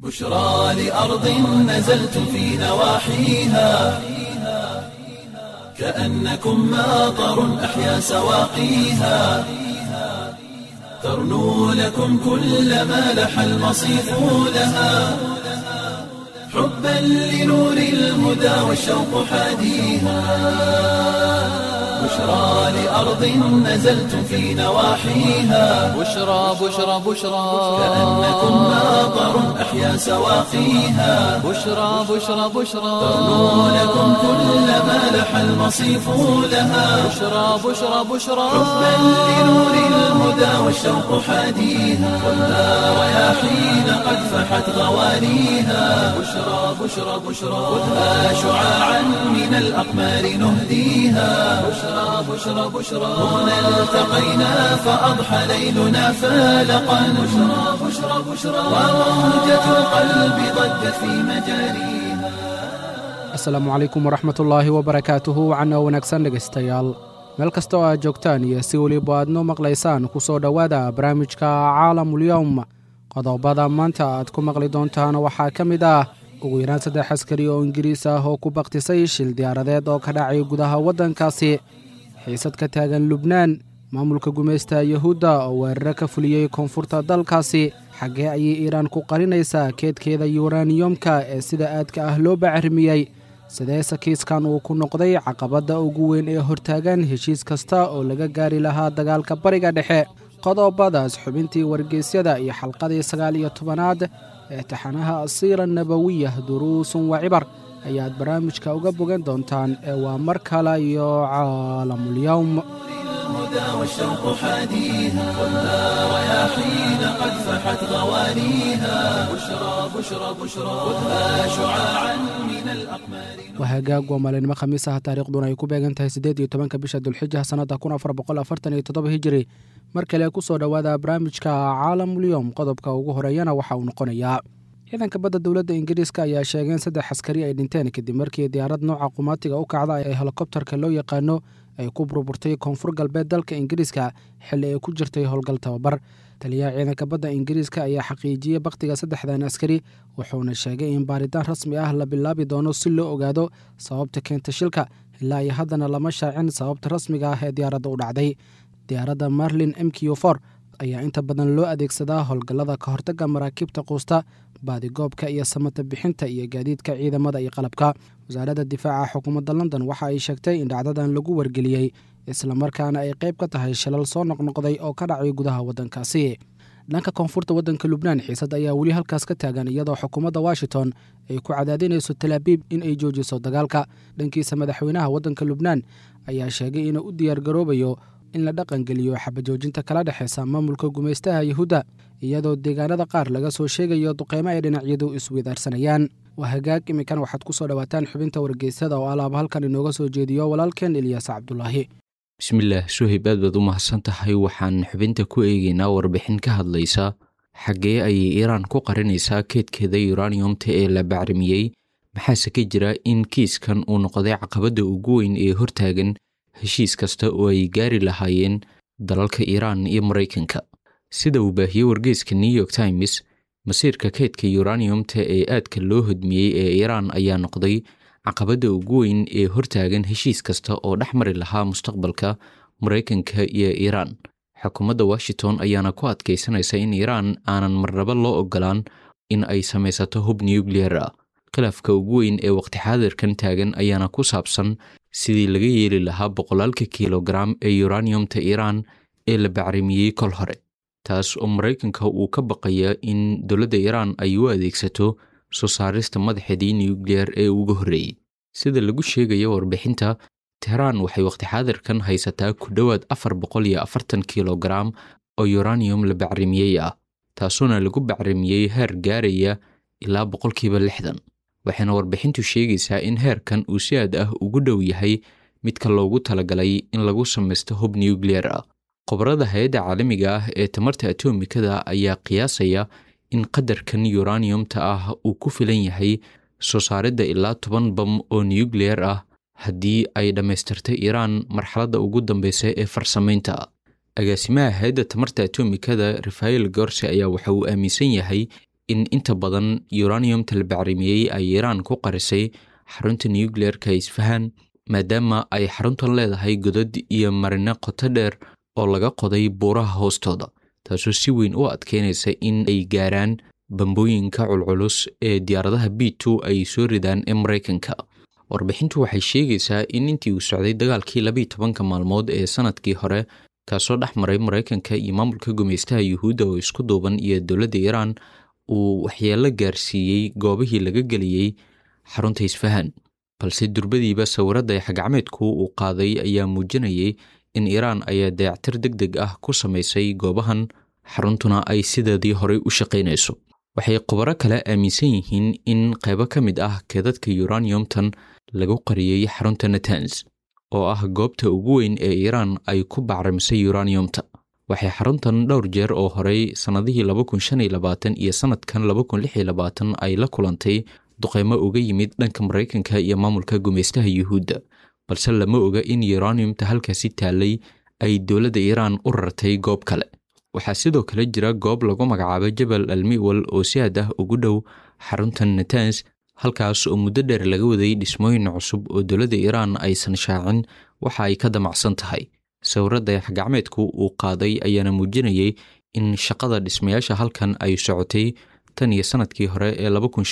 بشرى لأرض نزلت في نواحيها كأنكم ماطر أحيا سواقيها ترنو لكم كل ما لح المصيف لها حبا لنور الهدى والشوق حاديها بشرى لأرض نزلت في نواحيها بشرى كأنكم ماطر أحيا سواقيها بشرى ترنو لكم كل ما لح المصيف لها بشرى حبا لنور الهدى والشوق حاديها والنار رياحين قد فحت غوانيها بشرى خذها شعاعا من الأقمار نهديها بشرى هنا التقينا فأضحى ليلنا فالقا بشرى وموجة القلب ضجت في مجاريها. asalaamu calaykum waraxmatullaahi wabarakaatuhu wacana wanaagsan dhegaystayaal meel kasta oo aad joogtaan iyo si weliba aad noo maqlaysaan ku soo dhowaada barnaamijka caalamulyowm qodobada maanta aad ku maqli doontaan waxaa ka mid ah ugu yaraan 3 askari oo ingiriis ah oo ku baktisay shil diyaaradeed oo ka dhacay gudaha waddankaasi xiisad ka taagan lubnaan maamulka gumaysta yahuudda oo weeraro ka fuliyey koonfurta dalkaasi xaggee ayay iiraan ku qarinaysaa keedkeeda yuraniyomka ee sida aadka ah loo bacrimiyey sidee sakiiskan uu ku noqday caqabadda ugu weyn ee hortaagan heshiis kasta oo laga gaari lahaa dagaalka bariga dhexe qodobadaas xubintii wargeysyada iyo xalqadii 19aad ee taxanaha asiira nabawiyah duruusun wa cibar ayaad barnaamijka uga bogan doontaan ee waa mar kale iyo caalamulyowm الهدى والشوق حاديها والنار رياحين قد فحت غوانيها بشرى خذها شعاعا من الأقمار. وهاجاج ومالين خميسة taariikhduna ay ku beegan tahay 18 bisha Dulxijah sanada 1447 hijri markale ku soo dhawaada barnaamijka Caalamul-Yawm qodobka ugu horeeyana waxa uu noqonayaa ciidanka badda dawladda Ingiriiska ayaa sheegeen 3 askari ay dhinteen kadib markii diyaarad nooca qumaatiga u kacday ee helikobtarka loo yaqaano ay ku burburtay koonfur galbeed dalka Ingiriiska xilli ay ku jirtay howlgal tababar taliyaha ciidanka badda Ingiriiska ayaa xaqiijiyay baqtiga 3 askari wuxuuna sheegay in baaritaan rasmi ah la bilaabi doono si loo ogaado sababta keentay shilka ilaa ay haddana lama shaacin sababta rasmiga ah ee diyaaradda u dhacday diyaaradda Marlin MQ4 ayaa inta badan loo adeegsadaa howlgallada ka hortagga maraakiibta quusta baadigoobka iyo samata bixinta iyo gaadiidka ciidamada iyo qalabka wasaaradda difaaca xukuumadda London waxa ay sheegtay in dhacdadan lagu wargeliyey isla markaana ay qayb ka tahay shilal soo noqnoqday oo ka dhacay gudaha waddankaasi dhanka koonfurta waddanka Lubnaan xiisad ayaa weli halkaas ka taagan iyadoo xukuumadda Washington ay ku cadaadinayso Tel Aviv in ay joojiso dagaalka dhankiisa madaxweynaha waddanka Lubnaan ayaa sheegay inuu u diyaar garoobayo in la dhaqan geliyo xabajoojinta kala dhaxaysa maamulka gumaystaha Yahuudda iyadoo deegaanada qaar laga soo sheegayo duqeymo ay dhinacyadu isweydaarsanayaan waa hagaag imikan waxaad ku soo dhawaataan xubinta wargeysada oo alaab halkan inooga soo jeediyo walaalkeen Ilyas Cabdullaahi bismillaah suhayb aad baad u mahadsan tahay waxaan xubinta ku eegaynaa warbixin ka hadlaysa xaggee ayay Iiraan ku qarinaysaa keedkeeda uraniumta ee la bacrimiyey maxaase ka jira in kiiskan uu noqday caqabadda ugu weyn ee hortaagan heshiis kasta oo ay gaari lahaayeen dalalka Iiraan iyo Mareykanka sida uu baahiyey wargeyska New York Times masiirka keedka uraniumta ee aadka loo hodmiyey ee Iiraan ayaa noqday caqabadda ugu weyn ee hortaagan heshiis kasta oo dhexmari lahaa mustaqbalka Mareykanka iyo Iiraan xukuumadda Washington ayaana ku adkeysanaysa in Iiraan aanan marnaba loo ogolaan in ay samaysato hub nuclear ah khilaafka ugu weyn ee waqti xaadirkan taagan ayaana ku saabsan sidii laga yeeli lahaa boqolaalka kilogram ee uraniumta Iiraan ee la bacrimiyey kol hore taas oo Mareykanka uu ka baqaya in dowladda Iiraan ay u adeegsato soo saarista madaxeedii nuclear ee ugu horreeyay sida lagu sheegayo warbixinta Tehran waxay waqti xaadirkan haysataa ku dhawaad 440 kilogram oo uranium la bacrimiyey ah taasuna lagu bacrimiyey heer gaaraya ilaa 60% waxayna warbixintu sheegaysaa in heerkan uu si aad ah ugu dhow yahay midka loogu talagalay in lagu samaysto hub nuclear ah khubarada hay'adda caalamiga ah ee tamarta atomikada ayaa qiyaasaya in qadarkan uraniumta ah uu ku filan yahay soo saaridda ilaa 10 bam oo nuclear ah haddii ay dhammaystirtay Iiraan marxaladda ugu dambeysa ee farsamaynta agaasimaha hay'adda tamarta atomikada Rafael Grossi ayaa waxa uu aaminsan yahay in inta badan uraniumta la bacrimiyey ay iiraan ku qarisay xarunta nucleerka isfahan maadaama ay xaruntan leedahay godad iyo marino qoto dheer oo laga qoday buuraha hoostooda taasoo si weyn u adkeynaysa in ay gaaraan bambooyinka culculus ee diyaaradaha B2 ay soo ridaan ee Mareykanka. Warbixintu waxay sheegaysaa in intii uu socday dagaalkii 12 maalmood ee sanadkii hore kaasoo dhexmaray Mareykanka iyo maamulka gumeystaha Yuhuudda oo isku duuban iyo dowladda Iiraan uu waxyeello gaarsiiyey goobihii laga geliyey xarunta isfahan. balse durbadiiba sawirada xagacmeedku uu qaaday ayaa muujinayay in Iiraan ay dayactir degdeg ah ku sameysay goobahan xaruntuna ay sideedii hore u shaqeynayso. waxay khubaro kale aaminsan yihiin in qaybo ka mid ah keedadka uraniumtan lagu qariyay xarunta Natanz oo ah goobta ugu weyn ee Iiraan ay ku bacrimisay uraniumta. waxay xaruntan dhowr jeer oo horey sanadihii 2025 iyo sanadkan 2026 ay la kulantay duqeymo uga yimid dhanka Mareykanka iyo maamulka gumeystaha Yuhuudda, balse lama oga in uraniumta halkaasi taalay ay dowladda Iiraan u rartay goob kale. waxaa sidoo kale jira goob lagu magacaabo Jabal al-Miwal oo si aad ah ugu dhow xaruntan Natanz, halkaas oo muddo dheer laga waday dhismooyin cusub oo dowladda Iiraan aysan shaacin waxa ay ka damacsan tahay. sawirada xagacmeedku uu qaaday ayaana muujinayay in shaqada dhismayaasha halkan ay socotay tan iyo sanadkii hore ee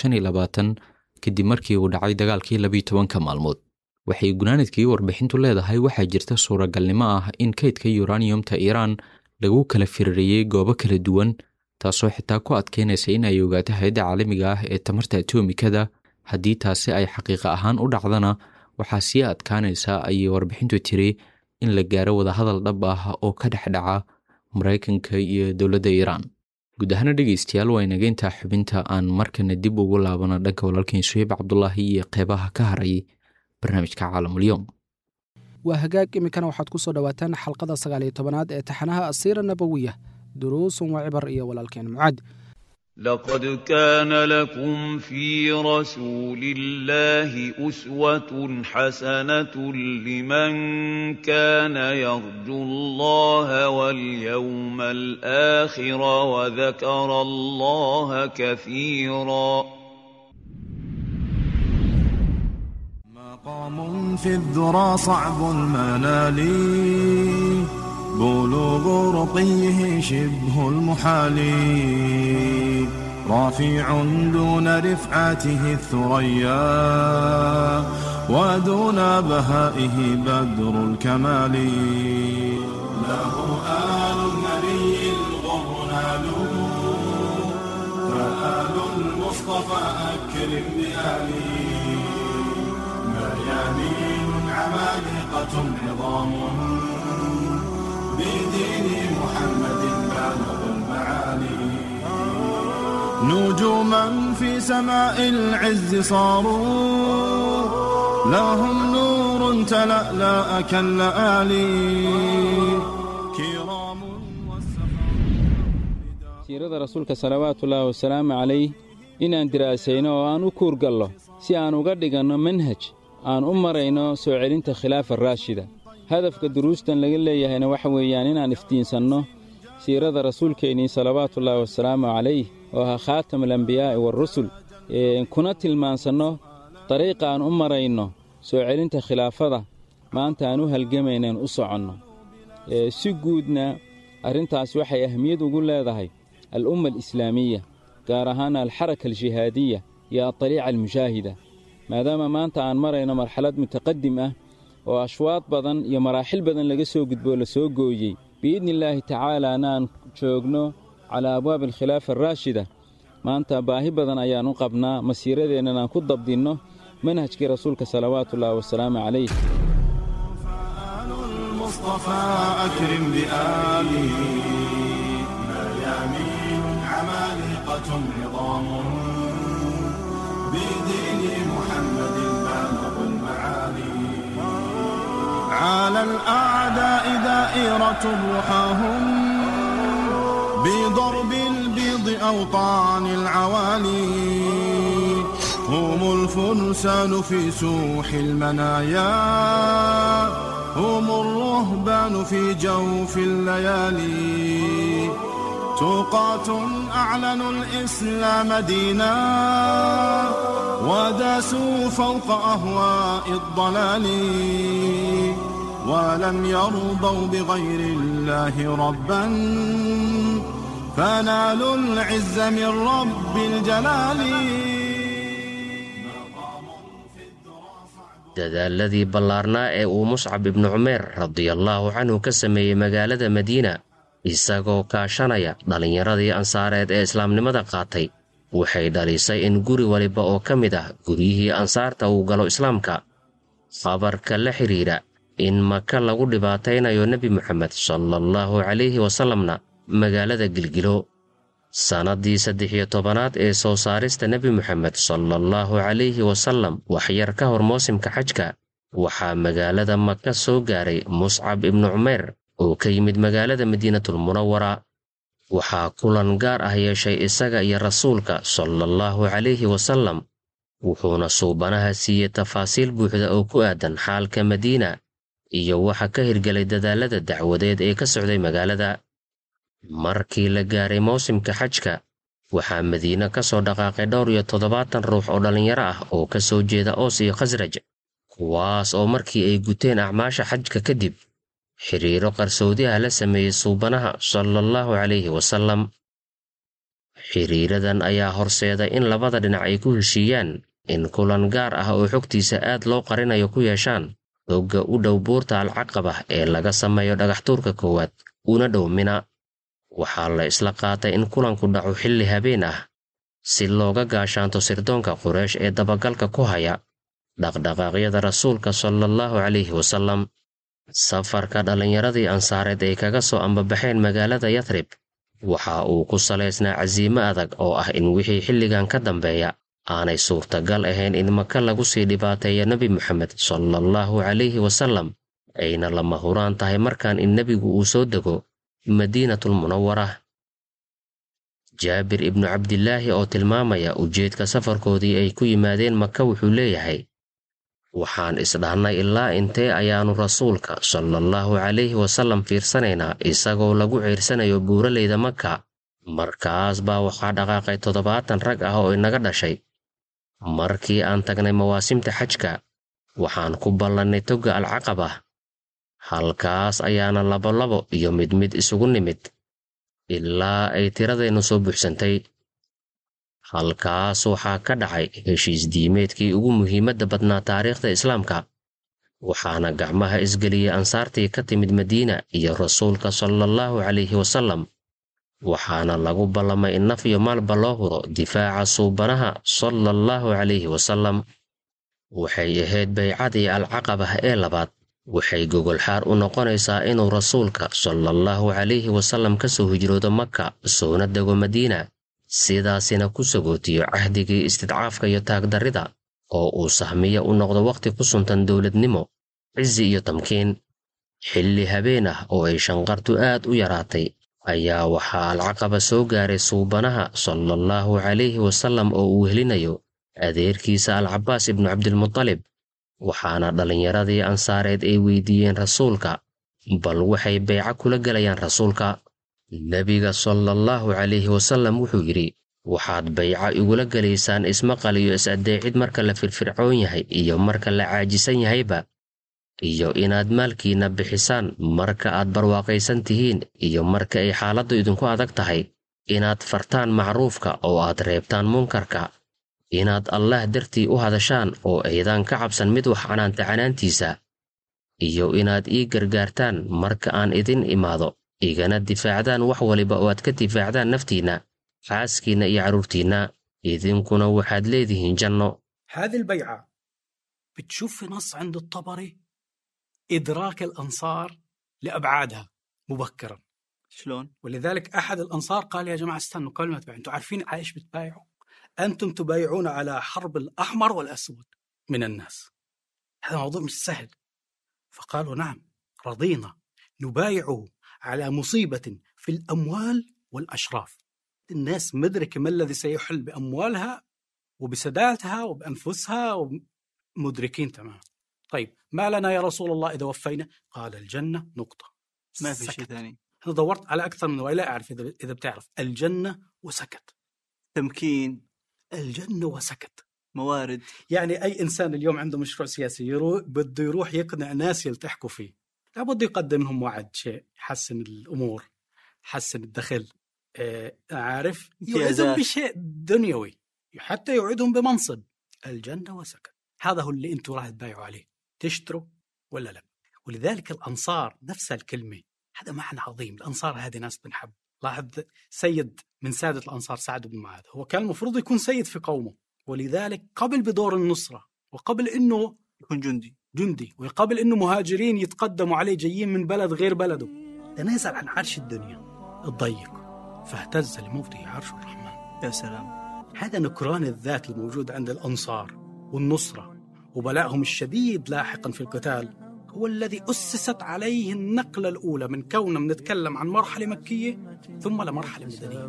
2025 kadib markii uu dhacay dagaalkii 12 maalmood. waxay gunaanadkii warbixintu leedahay waxaa jirta suuragalnimo ah in kaydka uraniumta Iiraan lagu kala firariyay goobo kala duwan, taasoo xitaa ku adkeynaysa in ay ogaato hay'adda caalamiga ah ee tamarta atomikada. haddii taasi ay xaqiiqo ahaan u dhacdana waxaa sii adkaanaysa ayay warbixintu tiri in la gaaro wadahadal dhab ah oo ka dhex dhaca Mareykanka iyo dowladda Iiraan. guud ahaan dhegeystayaal waa inaga intaa xubinta aan markana dib ugu laabano dhanka walaalkeen Suhayb Cabdullaahi iyo qeybaha ka haray barnaamijka Caalamulyoom. waa hagaag imikana waxaad ku soo dhawaataan xalqada 19aad ee taxanaha asiira nabawiya duruusun wa cibar iyo walaalkeen Mucaad. لقد كان لكم في رسول الله أسوة حسنة لمن كان يرجو الله واليوم الآخر وذكر الله كثيرا. مقام في الذرى صعب المنال بلوغ رقيه شبه المحال رافع دون رفعته الثريا ودون بهائه بدر الكمال له آل النبي الغر نالوا فآل المصطفى أكرم بآله مريانين عمالقة عظام بدين محمد بالغ المعالي نجوما في سماء العز صاروا لهم نور تلألأ كاللآلي كرام siirada rasuulka salawaatullaahi wasalaamu calayh inaan diraasayno oo aan u kuurgallo si aan uga dhiganno manhaj aan u marayno soo celinta khilaafa raashida. hadafka duruustan laga leeyahayna waxa weeyaan inaan iftiinsanno siirada rasuulkeennii salawaatullaahi wasalaamu calayh oo ahaa khaatam alambiyaa'i waarusul, kuna tilmaansanno dariiqa aan u marayno soo celinta khilaafada maanta aan u halgamaynaen u soconno. si guudna arrintaas waxay ahmiyad ugu leedahay al'umma alislaamiya, gaar ahaan alxaraka aljihaadiya iyo adariica almushaahida, maadaama maanta aan marayno marxalad mutaqadim ah oo ashwaad badan iyo maraaxil badan laga soo gudboo la soo gooyey. biidnillaahi tacaalaana aan joogno calaa abwaabi alkhilaafa araashida. maanta baahi badan ayaan u qabnaa masiiradeennan aan ku dabdinno manhajkii rasuulka salawaatullaahi wasalaamu calayh. على الأعداء دائرة رحاهم بضرب البيض أوطان العوالي هم الفرسان في سوح المنايا هم الرهبان في جوف الليالي توقات أعلنوا الإسلام دينا وداسوا فوق أهواء الضلال ولم يرضوا بغير الله ربا فنالوا العز من رب الجلال. dadaaladii ballaarnaa ee uu muscab ibnu cumeer radiallaahu canhu ka sameeyey magaalada madiina isagoo kaashanaya dhallinyaradii ansaareed ee islaamnimada qaatay waxay dhalisay in guri waliba oo ka mid ah guryihii ansaarta uu galo islaamka. khabarka la xidhiidha in maka lagu dhibaataynayo nebi moxamed sallallahu calayhi wasallamna magaalada gilgilo. sannaddii 13aad ee soo saarista nebi moxamed sallallahu calayhi wasallam waxyar ka hor mawsimka xajka waxaa magaalada maka soo gaaray muscab ibnu cumeer oo ka yimid magaalada madiinatul munawara. waxaa kulan gaar ah yeeshay isaga iyo rasuulka sallallahu calayhi wasallam wuxuuna suubanaha siiyey tafaasiil buuxda oo ku aadan xaalka madiina iyo waxa ka hirgelay dadaalada dacwadeed ee ka socday magaalada. markii la gaaray mawsimka xajka waxaa madiina ka soo dhaqaaqay 27 ruux oo dhallinyaro ah oo ka soo jeeda oos iyo khasraj, kuwaas oo markii ay guteen acmaasha xajka kadib xiriiro qarsoodi ah la sameeyey suubanaha sallallahu calayhi wasallam. xiriiradan ayaa horseeday in labada dhinac ay ku heshiiyaan in kulan gaar ah oo xogtiisa aad loo qarinayo ku yeeshaan hogga u dhow buurta alcaqaba ee laga sameeyo dhagaxtuurka koowaad una dhow Mina. waxaa la isla qaatay in kulanku dhaco xilli habeen ah si looga gaashaanto sirdoonka Quraysh ee dabagalka ku haya dhaqdhaqaaqyada rasuulka sallallahu calayhi wasallam. safarka dhallinyaradii ansaareed ay kaga soo ambabaxeen magaalada Yathrib waxa uu ku salaysnaa casiimo adag oo ah in wixii xilligan ka dambeeya aanay suurtagal ahayn in maka lagu sii dhibaateeyo nebi moxamed sallallahu calayhi wasallam, ayna lama huraan tahay markaan in nebigu uu soo dego madiinatul munawara. jaabir ibnu cabdilaahi oo tilmaamaya ujeedka safarkoodii ay ku yimaadeen maka wuxuu leeyahay, waxaan isdhahnay ilaa intee ayaannu rasuulka sallallahu calayhi wasallam fiirsanaynaa isagoo lagu ciirsanayo buuraleyda maka. markaas baa waxaa dhaqaaqay 70 rag ah oo inaga dhashay. markii aan tagnay mawaasimta xajka waxaan ku ballannay togga alcaqaba. halkaas ayaana labo iyo mid isugu nimid ilaa ay tiradeennu soo buuxsantay. halkaas waxaa ka dhacay heshiis diimeedkii ugu muhiimadda badnaa taariikhda islaamka, waxaana gacmaha isgeliyey ansaartii ka timid madiina iyo rasuulka sallallahu calayhi wasallam, waxaana lagu ballamay in naf iyo maalba loo huro difaaca suubanaha sallallahu calayhi wasallam. waxay ahayd baycadii alcaqaba ee labaad, waxay gogolxaar u noqonaysaa inuu rasuulka sallallahu calayhi wasallam ka soo hijroodo maka soona dego madiina, sidaasina ku sagootiyo cahdigii istidcaafka iyo taagdarrida oo uu sahmiya u noqdo wakhti ku suntan dowladnimo, cizi iyo tamkiin. xilli habeen ah oo ay shanqartu aad u yaraatay ayaa waxaa alcaqaba soo gaaray suubanaha sallallahu calayhi wasallam oo uu helinayo adeerkiisa alcabaas ibnu cabdilmutalib. waxaana dhallinyaradii ansaareed ay weydiiyeen rasuulka bal waxay bayco kula gelayaan rasuulka. nebiga sallallahu calayhi wasallam wuxuu yidhi, waxaad bayco igula gelaysaan ismaqal iyo is-addeecid marka la firfircoon yahay iyo marka la caajisan yahayba, iyo inaad maalkiinna bixisaan marka aad barwaaqaysan tihiin iyo marka ay xaaladdu idinku adag tahay, inaad fartaan macruufka oo aad reebtaan munkarka, inaad allaah dartii u hadashaan oo aydaan ka cabsan mid wax canaanta canaantiisa, iyo inaad ii gargaartaan marka aan idin imaado, igana difaacdaan wax waliba oo aad ka difaacdaan naftiinna, xaaskiinna iyo carruurtiinna, idinkuna waxaad leedihiin janno. هذه البيعة بتشوف في نص عند الطبري إدراك الأنصار لأبعادها مبكرا. شلون؟ ولذلك أحد الأنصار قال يا جماعة استنوا قبل ما تبايعوا، أنتم عارفين على إيش بتبايعوا؟ أنتم تبايعون على حرب الأحمر والأسود من الناس، هذا موضوع مش سهل. فقالوا نعم رضينا نبايعه على مصيبة في الأموال والأشراف. الناس مدركة ما الذي سيحل بأموالها وبسداتها وبأنفسها ومدركين تمام. طيب ما لنا يا رسول الله إذا وفينا؟ قال الجنة نقطة، ما في شيء ثاني. أنا دورت على أكثر من ولا أعرف إذا بتعرف الجنة وسكت. تمكين، الجنة وسكت. موارد. يعني أي إنسان اليوم عنده مشروع سياسي بده يروح يقنع ناس يلتحقوا فيه، لا بده يقدم لهم وعد شيء يحسن الأمور، يحسن الدخل، عارف، يوعدهم بشيء دنيوي، حتى يوعدهم بمنصب. الجنة وسكت، هذا هو اللي أنتوا راح تبايعوا عليه، تشتروا ولا لا. ولذلك الأنصار نفس الكلمة، هذا معنى عظيم. الأنصار هذه ناس بنحب. لاحظ سيد من سادة الأنصار سعد بن معاذ، هو كان المفروض يكون سيد في قومه، ولذلك قبل بدور النصرة، وقبل إنه يكون جندي، وقبل إنه مهاجرين يتقدموا عليه جايين من بلد غير بلده، تنازل عن عرش الدنيا الضيق فاهتز لموته عرش الرحمن. يا سلام. هذا نكران الذات الموجود عند الأنصار والنصرة وبلاءهم الشديد لاحقا في القتال هو الذي أسست عليه النقلة الأولى من كوننا نتكلم عن مرحلة مكية ثم لمرحلة مدنية.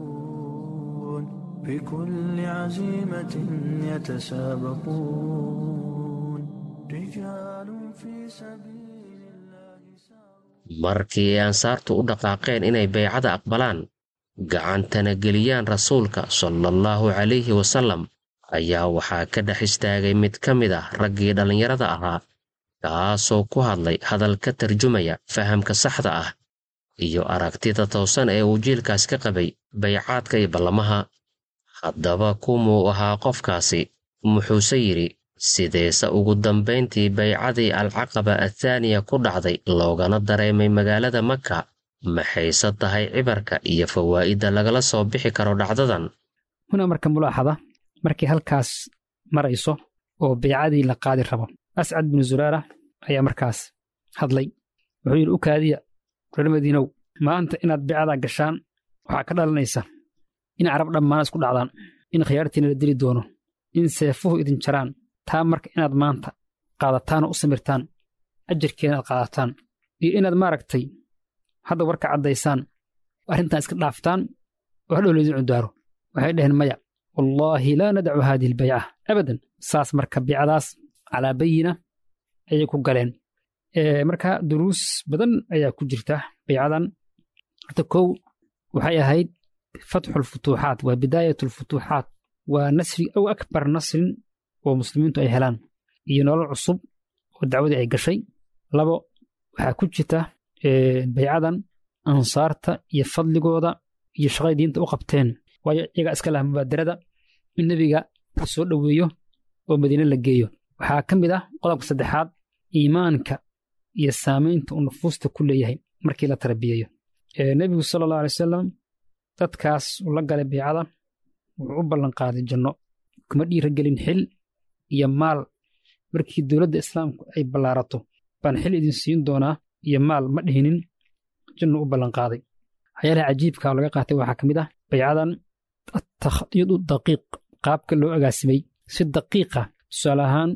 بكل عزيمة يتسابقون رجال في سبيل الله. markii ay ansaartu u dhaqaaqeen inay baycada aqbalaan gacantana geliyaan rasuulka sallallahu calayhi wasallam ayaa waxaa ka dhex istaagay mid ka mid ah raggii dhallinyarada ahaa kaasoo ku hadlay hadal ka tarjumaya fahamka saxda ah iyo aragtida toosan ee uu jiilkaas ka qabay baycaadka iyo ballamaha. haddaba kumuu ahaa qofkaasi, muxuuse yidhi, sideese ugu dambayntii baycadii alcaqaba athaaniya ku dhacday loogana dareemay magaalada maka, maxayse tahay cibarka iyo fawaa'idda lagala soo bixi karo dhacdadan. huna marka mulaaxada markii halkaas marayso oo baycadii la qaadi rabo, ascad binu zuraara ayaa markaas hadlay. wuxuu yidhi, u kaadiya reer madiinow, maanta inaad baycada gashaan waxaa ka dhalanaysa in carab dhammaan isku dhacdaan, in khiyaartiina la dili doono, in seefuhu idin jaraan. taa marka inaad maanta qaadataan oo u samirtaan, ajarkeena aad qaadataan, iyo inaad maaragtay hadda warka caddaysaan, arrintan iska dhaaftaan oo hadhow laydin cudaaro. waxay dhaheen maya, wallaahi laa nadacu haadihi albayca abadan. saas marka baycadaas calaa bayina ayay ku galeen. marka duruus badan ayaa ku jirta baycadan. horta kow waxay ahayd fatxu lfutuuxaat, waa bidaayat lfutuuxaat, waa nasri aw akbar nasrin oo muslimiintu ay helaan iyo nolol cusub oo dacwadii ay gashay. labo waxaa ku jirta baycadan ansaarta iyo fadligooda iyo shaqay diinta u qabteen, waayo iyagaa iska laha mubaadarada in nebiga la soo dhoweeyo oo madiine la geeyo. waxaa ka mid ah qodobka saddexaad, iimaanka iyo saamaynta uu nufuusta ku leeyahay markii la tarbiyeeyo. nebigu sala allahu alay wasalam dadkaas uu la galay baycada wuxuu u ballanqaaday janno, kuma dhiiragelin xil iyo maal. markii dowladda islaamku ay ballaarato baan xil idin siin doonaa iyo maal ma dhihinin, jannu u ballanqaaday. waxyaalaha cajiibka oo laga qaatay waxaa ka mid ah baycadan attakhdiidu daqiiq, qaabka loo agaasimay si daqiiqa. tusaale ahaan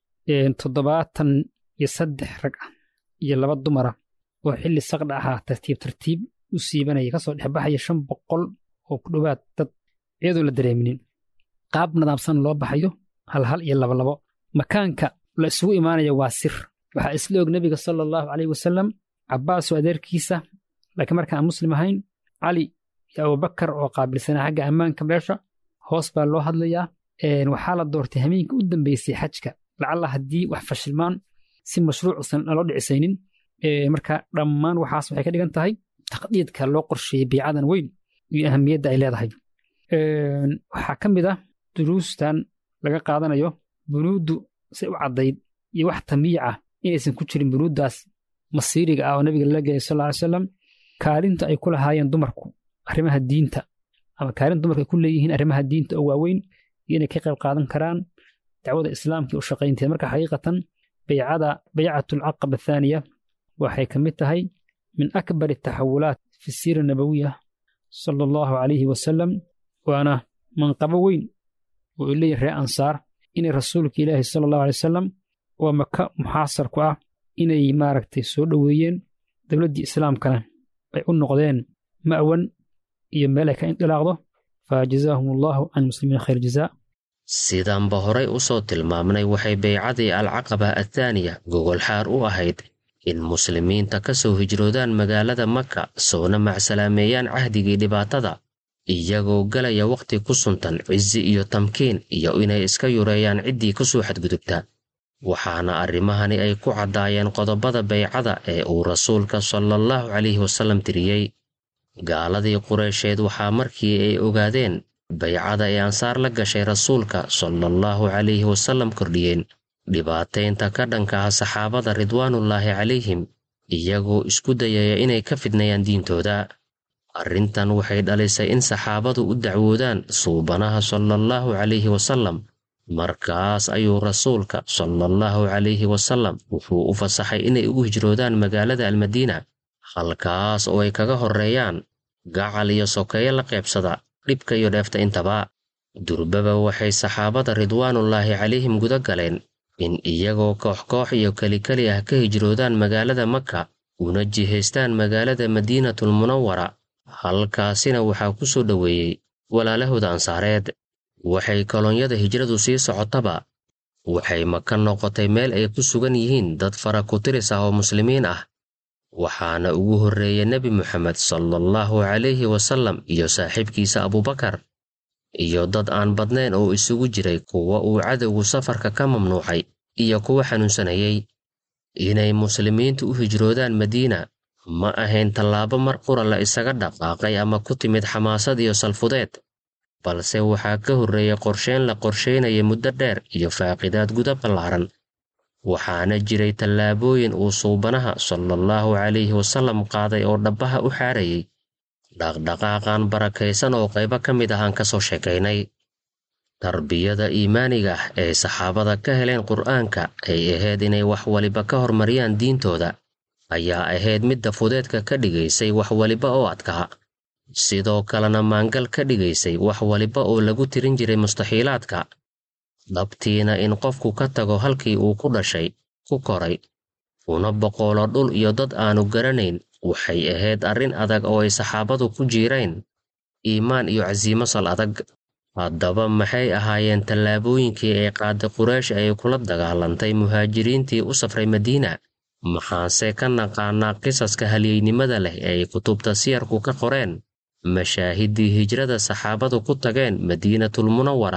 73 rag ah iyo 2 dumara oo xilli saqdha ahaa tartiib u siibanaya, ka soo dhexbaxaya 500 oo ku dhowaad dad iyadoo la dareeminin. qaab nadaamsan loo baxayo hal iyo labo. makaanka la isugu imaanaya waa sir. waxaa isla og nebiga sala allahu calayhi wasalam, cabbaas oo adeerkiisa laakiin markaan aan muslim ahayn, cali iyo abubakar oo qaabilsanaa xagga ammaanka meesha. hoos baa loo hadlayaa. waxaa la doortay hameenka u dambeysay xajka, lacalla haddii wax fashilmaan si mashruucusan loo dhicisaynin. marka dhammaan waxaas waxay ka dhigan tahay taqdiidka loo qorsheeyey baycadan weyn iyo ahamiyadda ay leedahay. waxaa ka mid ah duruustan laga qaadanayo bunuuddu say u caddayd iyo wax tamiic ah inaysan ku jirin bunuuddaas masiiriga ah oo nabiga lala gelay sal ly salam, kaalinta ay ku lahaayeen dumarku arrimaha diinta, ama kaalin dumarku ay ku leeyihiin arrimaha diinta oo waaweyn, iyo inay ka qayb qaadan karaan dacwada islaamka u shaqaynteeda. marka xaqiiqatan baycatu alcaqaba athaaniya waxay ka mid tahay min akbar ataxawulaat fi siira nabawiya sala allahu calayhi wasalam, waana manqabo weyn oo ay leeyihin reer ansaar inay rasuulka ilaahi sala allahu alay wasalam oo maka muxaasar ku ah inay maaragtay soo dhoweeyeen, dowladdii islaamkana ay u noqdeen ma'wan iyo meel ay ka indilaaqdo. fa jazaahum allahu can muslimiin khayr jazaa. sidaanba horay u soo tilmaamnay waxay baycadii alcaqaba athaaniya gogol xaar u ahayd in muslimiinta ka soo hijroodaan magaalada Maka soona macsalaameeyaan cahdigii dhibaatada iyagoo galaya waqti ku suntan cizi iyo tamkiin iyo inay iska yureeyaan ciddii ku soo xadgudubta. waxaana arrimahani ay ku caddaayeen qodobada baycada ee uu rasuulka sallallahu calayhi wasallam tiriyey. gaaladii Qureysheed waxaa markii ay ogaadeen baycada ee ansaar la gashay rasuulka sallallahu calayhi wasallam kordhiyeen dhibaataynta ka dhanka ah saxaabada ridwaanullaahi calayhim iyagoo isku dayaya inay ka fidnayaan diintooda. arrintan waxay dhalisay in saxaabadu u dacwoodaan suubanaha sallallahu calayhi wasallam. markaas ayuu rasuulka sallallahu calayhi wasallam wuxuu u fasaxay inay ugu hijroodaan magaalada almadiina, halkaas oo ay kaga horreeyaan gacal iyo sokeeye la qaybsada dhibka iyo dheefta intaba. durbaba waxay saxaabada ridwaanullaahi calayhim guda galeen in iyagoo koox iyo keli ah ka hijroodaan magaalada Maka una jihaystaan magaalada Madiinatul Munawwara. halkaasina waxaa ku soo dhoweeyey walaalahooda ansaareed. waxay kolonyada hijradu sii socotaba waxay Maka noqotay meel ay ku sugan yihiin dad fara ku tiris ah oo muslimiin ah, waxaana ugu horreeyay Nebi Muxamed sallallahu calayhi wasallam iyo saaxiibkiisa Abubakar iyo dad aan badnayn oo isugu jiray kuwa uu cadowgu safarka ka mamnuucay iyo kuwa xanuunsanayay. inay muslimiintu u hijroodaan Madiina ma ahayn tallaabo mar qura la isaga dhaqaaqay ama ku timid xamaasad iyo salfudeed, balse waxaa ka horreeyay qorsheyn la qorsheynaya muddo dheer iyo faaqidaad guda ballaaran. waxaana jiray tallaabooyin uu suubanaha sallallahu calayhi wasallam qaaday oo dhabbaha u xaarayay dhaqdhaqaaqan barakaysan oo qaybo ka mid ah aan ka soo sheekaynay. tarbiyada iimaaniga ah ee saxaabada ka heleen qur'aanka ay ahayd inay wax waliba ka hormariyaan diintooda ayaa ahayd midda fudeedka ka dhigaysay wax waliba oo adkaa, sidoo kalena maangal ka dhigaysay wax waliba oo lagu tirin jiray mustaxiilaadka. dhabtiina in qofku ka tago halkii uu ku dhashay, ku koray, una boqolo dhul iyo dad aanu garanayn waxay ahayd arrin adag oo ay saxaabadu ku jiireen iimaan iyo casiimo sal adag. haddaba maxay ahaayeen tallaabooyinkii ay qaaday Quraysh ay kula dagaalantay muhaajiriintii u safray Madiina? maxaanse ka naqaanaa qisaska halyeynimada leh ee ay kutubta siyarku ka qoreen mashaahiddii hijrada saxaabadu ku tageen Madiinatul Munawwara?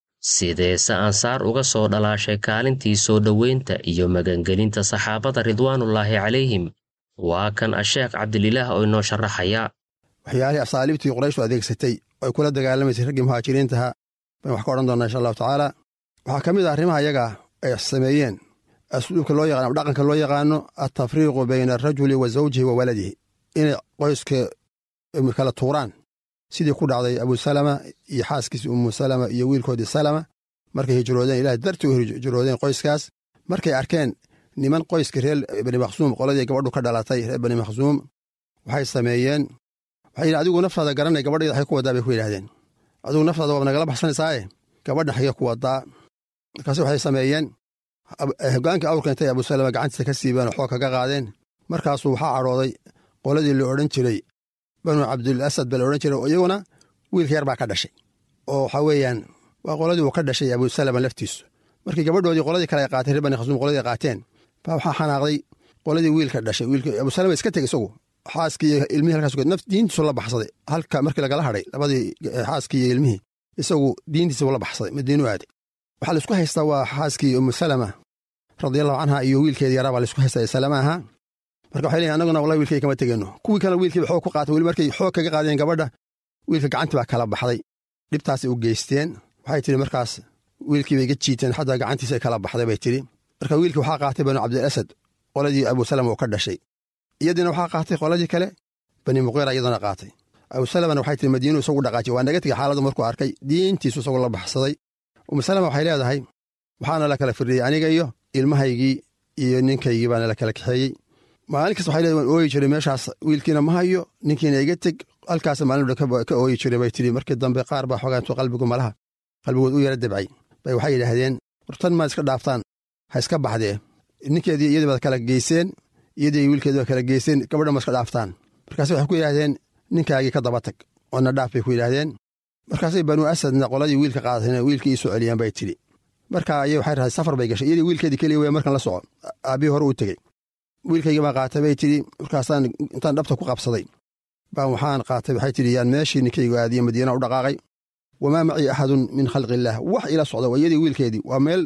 sideese ansaar uga soo dhalaashay kaalintii soo dhoweynta iyo magangelinta saxaabada ridwaanullaahi calayhim? waa kan Sheekh Cabdililaah oo inoo sharaxaya. waxyaalihii asaaliibtii Quraysh adeegsatay ay kula dagaalamaysay raggii muhaajiriintaha baan wax ka odhan doonaa insha allahu tacaala. waxaa ka mid ah arrimaha iyaga ay sameeyeen asluubka loo yaqaano dhaqanka loo yaqaano atafriiqu bayna arajuli wa zawjihi wa waladihi, inay qoyska kala tuuraan, sidii ku dhacday Abu Salama iyo xaaskiisa Ummu Salama iyo wiilkoodii Salama markay hijroodeen. ilaahay dartii u hijroodeen qoyskaas markay arkeen niman qoyska reer Bani Makhsuum, qoladii gabadhu ka dhalatay reer Bani Makhsuum, waxay sameeyeen waxay adigu naftaada garanay gabadheeda waxay ku wadaa bay ku yidhaahdeen. adigu naftaada waa nagala baxsanaysaaye gabadha xaga ku wadaa. markaas waxay sameeyeen hogaankii awrka intay Abu Salama gacantiisa ka siibeen oo xoog kaga qaadeen. markaasuu waxaa cadhooday qoladii la odhan jiray Banu Cabdul Asad baa la odhan jiray, oo iyaguna wiilka yar baa ka dhashay, oo waxaa weeyaan waa qoladii uu ka dhashay Abu Salama laftiisu. markii gabadhoodii qoladii kale ay qaateen reer Bani Makhsuum qoladii qaateen baa waxaa xanaaqday qoladii wiilka dhashay. wiilka Abu Salama iska tegey isagu xaaskii iyo ilmihii halkaas naf diintiisu la baxsaday. halka markii lagala hadhay labadii xaaskii iyo ilmihii isagu diintiisa la baxsaday, Madiinu aaday. waxaa la isku haystaa waa xaaskii Ummu Salama radiyallahu canha iyo wiilkeedii yaraa baa la isku haystaa Salama ahaa. marka waxay leeyihin annaguna wallahi wiilkay kama tegeenno. kuwii kale wiilkiiba xoog ku qaatay, weli markay xoog kaga qaadeen gabadha wiilka gacantii baa kala baxday. dhibtaasay u geysteen. waxay tidhi markaas wiilkii bay iga jiiteen xataa gacantiisa ay kala baxday bay tidhi. marka wiilkii waxaa qaatay Banu Cabdil Asad qoladii Abu Salama oo ka dhashay, iyadiina waxaa qaatay qoladii kale Bani Muqiira iyadana qaatay. Abu Salamana waxay tidhi Madiinu isagu dhaqaajiyey, waa naga tegey xaaladdu markuu arkay diintiisu isagu la baxsaday. Ummu Salama waxay leedahay waxaana la kala firdhiyey aniga iyo ilmahaygii iyo ninkaygii baana la kala kaxeeyey. maalin kasta waxay leedahay waan ooyi jiray meeshaas, wiilkiina ma hayo, ninkiina iga teg. halkaas maalin ka ooyi jiray bay tidhi. markii dambe qaar baa xoogaantu qalbigood u yara debcay bay waxay yidhaahdeen wartan maad iska dhaaftaan, ha iska baxdee. ninkeedii iyadii baad kala geyseen, iyadii wiilkeedii baad kala geyseen, gabadha ma iska dhaaftaan. markaas waxay ku yidhaahdeen ninkaagii ka daba tag oo na dhaaf bay ku yidhaahdeen. markaasay Banu Asadna qoladii wiilka qaadatayna wiilkii ii soo celiyaan bay tidhi. marka ayay waxay rahay safar bay gashay, iyadii wiilkeedii keliya wey markan la soco, aabbihii hore uu tegey. wiilkayga baan qaatay bay tidhi markaasaan intaan dhabta ku qabsaday baan waxaan qaatay waxay tidhi yaan meeshii ninkaygu aadiye madiina u dhaqaaqay wamaa macii axadun min khalqi illaah wax ila socda waa iyadii wiilkeedii waa meel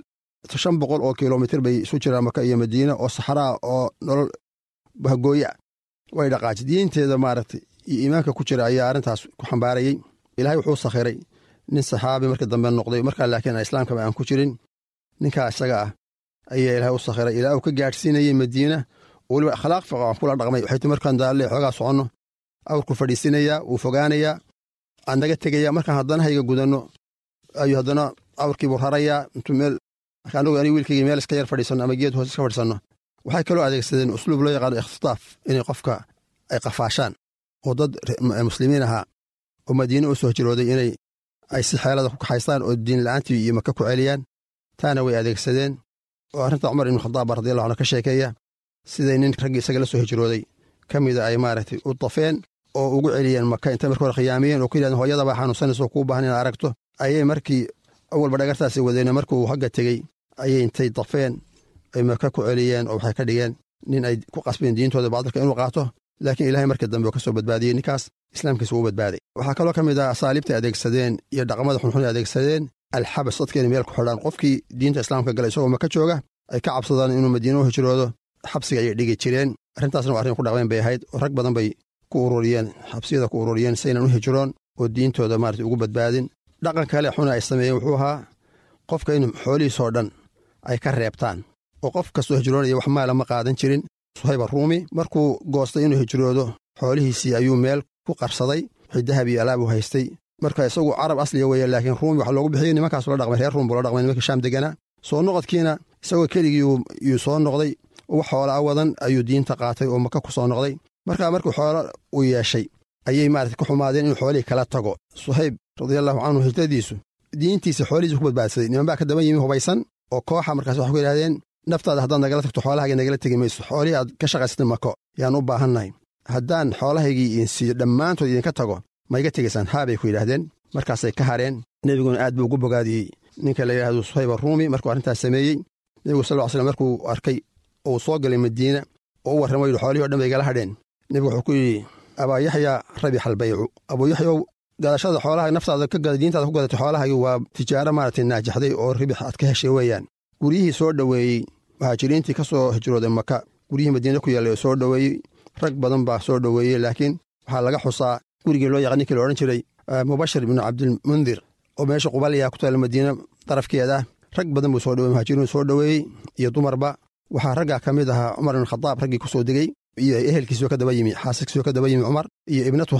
500 oo kilomitir bay isu jiraan maka iyo madiina oo saxraa oo nolol bahgooya way dhaqaajay diinteeda maaragtay iyo iimaanka ku jira ayaa arrintaas ku xambaarayey ilaahay wuxuu sakhiray nin saxaabi markii dambe noqday markaa laakiin islaamkaba aan ku jirin ninkaa isaga ah ayaa ilaahay u sakhiray ilaa uu ka gaadhsiinayey madiina oo weliba akhlaaq fiican aan kula dhaqmay waxay ti markaan daalle xoogaa soconno awrku fadhiisinayaa wuu fogaanayaa aan naga tegayaa markaan haddana hayga gudanno ayuu haddana awrkiibuu rarayaa intuu meel marka anagu aniga wiilkaygii meel iska yar fadhiisanno ama geed hoos iska fadhiisanno waxay kaloo adeegsadeen usluub loo yaqaano ikhtitaaf inay qofka ay qafaashaan oo dad muslimiin ahaa oo madiine u soo hijrooday inay ay si xeelada ku kaxaystaan oo diin la'aantii iyo maka ku celiyaan taana way adeegsadeen oo arrinta cumar ibnu khadaab radiallahu anhu ka sheekeeya siday nin raggii isaga la soo hijrooday ka mida ay maaragtay u dafeen oo ugu celiyeen maka intay marka hore khiyaamiyeen oo ku yidhahdeen hooyadabaa xanuunsanaysa oo kuu baahan inaad aragto ayay markii awalba dhagartaasi wadeen markuu hagga tegey ayay intay dafeen ay maka ku celiyeen oo waxay ka dhigeen nin ay ku qasbeen diintooda baadilka inuu qaato laakiin ilaahay markii dambe oo ka soo badbaadiyey ninkaas islaamkiisa uu badbaaday waxaa kaloo ka mid ah asaaliibtay adeegsadeen iyo dhaqamada xunxun ay adeegsadeen alxabas dadka inay meel ku xidhaan qofkii diinta islaamka galay isagoo maka jooga ay ka cabsadaan inuu madiina u hijroodo xabsiga ayay dhigi jireen arrintaasna waa arrin ku dhaqmeen bay ahayd oo rag badan bay ku ururiyeen xabsiyada ku ururiyeen saynan u hijroon oo diintooda maarata ugu badbaadin dhaqan kale xuna ay sameeyeen wuxuu ahaa qofka in xoolihiisoo dhan ay ka reebtaan oo qof kastoo hijroonaya wax maala ma qaadan jirin suhayb aruumi markuu goostay inuu hijroodo xoolihiisii ayuu meel ku qarsaday wixii dahab iyo alaab u haystay marka isagu carab asliga weeye laakiin ruumi waxa loogu bixiyey nimankaas la dhaqmay reer ruum buu la dhaqmay nimankii shaam deganaa soo noqodkiina isagoo keligii yuu soo noqday wax xoola a wadan ayuu diinta qaatay oo maka ku soo noqday markaa markuu xoolo u yeeshay ayay maarata ku xumaadeen inuu xoolihii kala tago suhayb radiallahu canhu hijradiisu diintiisa xoolihiisa ku badbaadsaday niman baa ka daba yimi hubaysan oo kooxa markaas waxay ku yidhahdeen naftaada haddaad nagala tagto xoolahayga nagala tegi mayso xoolihii aad ka shaqaysatay mako yaan u baahannahay haddaan xoolahaygii idinsiiyo dhammaantood idinka tago ma iga tegaysaan haa bay ku yidhaahdeen markaasay ka hareen nebiguna aad buu ugu bogaadiyey ninka la yidhahdo suhayb aruumi markuu arrintaas sameeyey nebigu sal ll slam markuu arkay oo uu soo galay madiina oo u warramo yidhi xoolihii o dhan bay igala hadheen nebigu wuxuu ku yidhi abaa yaxyaa rabix albaycu abuu yaxyow gadashada xoolaha naftaada ka gada diintaada ku gadatay xoolahagi waa tijaaro maaragtay naajaxday oo ribix aad ka heshay weeyaan guryihii soo dhoweeyey muhaajiriintii ka soo hijrooday maka guryihii madiina ku yaallay oo soo dhoweeyey rag badan baa soo dhoweeyey laakiin waxaa laga xusaa gurigii loo yaqaan ninkii la odhan jiray mubashir ibnu cabdilmundir oo meesha qubaliya ku taalla madiina darafkeeda rag badan buu soo dhowey muhaajiriin soo dhoweeyey iyo dumarba waxaa raggaa ka mid ahaa cumar ibn khadaab raggii ku soo degey iyo ehelkiisoo ka daba yimi xaasaskiisoo ka daba yimi cumar iyo ibnatu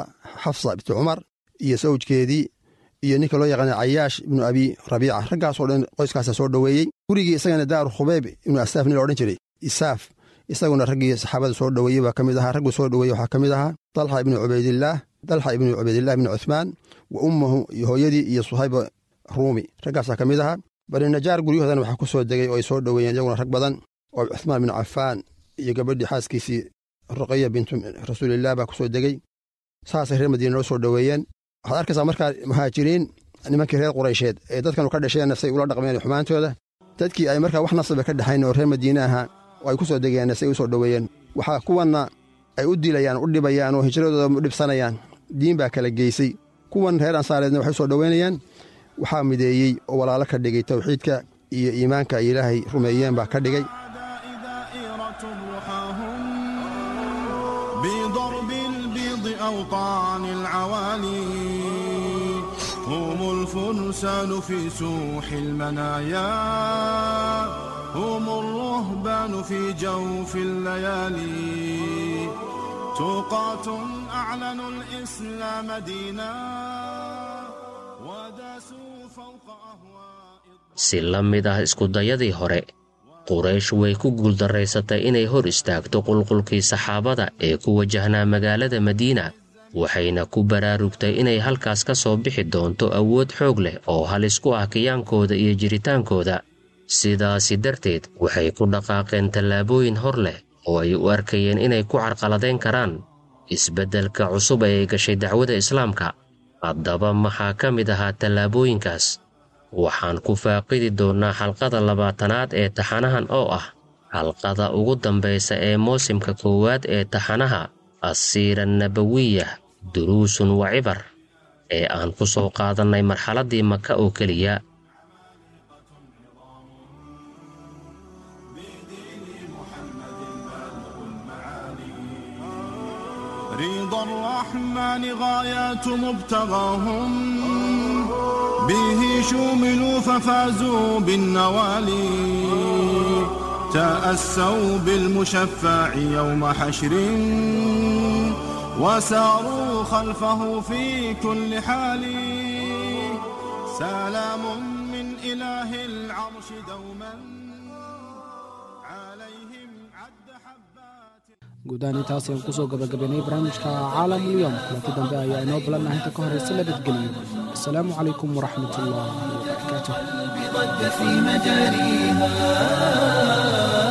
xafsa binti cumar iyo sawjkeedii iyo ninka loo yaqaana cayaash ibnu abi rabiica raggaasoo dhan qoyskaasa soo dhoweeyey gurigii isagana daaru khubayb ibnu asaaf nin la odhan jiray isaaf isaguna raggii saxaabada soo dhoweeyey baa ka mid ahaa ragguu soo dhoweeyey waxaa ka mid ahaa dalxa ibnu cubaydillaah ibnu cuthmaan wa ummahu iyo hooyadii iyo suhayba ruumi raggaasaa ka mid ahaa bani najaar guryahoodana waxaa ku soo degay oo ay soo dhoweeyeen iyaguna rag badan oo cuthmaan bin cafaan iyo gabadhii xaaskiisii ruqaya bintu rasuulillaah baa ku soo degey saasay reer madiina loo soo dhoweeyeen waxaad arkaysaa markaa muhaajiriin nimankii reer quraysheed ee dadkanu ka dhasheenna say ula dhaqmeen xumaantooda dadkii ay markaa wax nasaba ka dhexayn oo reer madiine ahaa oo ay ku soo degeenna say u soo dhoweeyeen waxaa kuwanna ay u dilayaan u dhibayaan oo hijradooda u dhibsanayaan diin baa kala geysay kuwan reer ansaareedna waxay soo dhoweynayaan waxaa mideeyey oo walaalo ka dhigay tawxiidka iyo iimaanka ay ilaahay rumeeyeen baa ka dhigay بضرب البيض أوطان العوالي هم الفرسان في سوح المنايا هم الرهبان في جوف الليالي توقات أعلنوا الإسلام دينا وداسوا فوق أهواء si la mid ah iskudayadii hore quraysh way ku guuldarraysatay inay hor istaagto qulqulkii saxaabada ee ku wajahnaa magaalada madiina waxayna ku baraarugtay inay halkaas ka soo bixi doonto awood xoog leh oo halis ku ah kiyaankooda iyo jiritaankooda sidaasi darteed waxay ku dhaqaaqeen tallaabooyin hor leh oo ay u arkayeen inay ku carqaladayn karaan isbeddelka cusub ee gashay dacwada islaamka haddaba maxaa ka mid ahaa tallaabooyinkaas waxaan ku faaqidi doonnaa xalqada 20aad ee taxanahan oo ah xalqada ugu dambaysa ee moosimka koowaad ee taxanaha assiira nabawiya duruusun wa cibar ee aan ku soo qaadannay marxaladdii maka oo keliya. رضا الرحمن غايات مبتغاهم به شملوا ففازوا بالنوالي تأسوا بالمشفع يوم حشر وساروا خلفه في كل حال سلام من إله العرش دوما عليهم عد حبات. guud ahaan intaas ayaan kusoo gabagabaynay barnaamijka caalamulyoom. kulanti dambe ayaa inoo ballanah inta ka horeysa la badgeliyo. asalaamu calaykum waraxmatullaahi wabarakaatuh.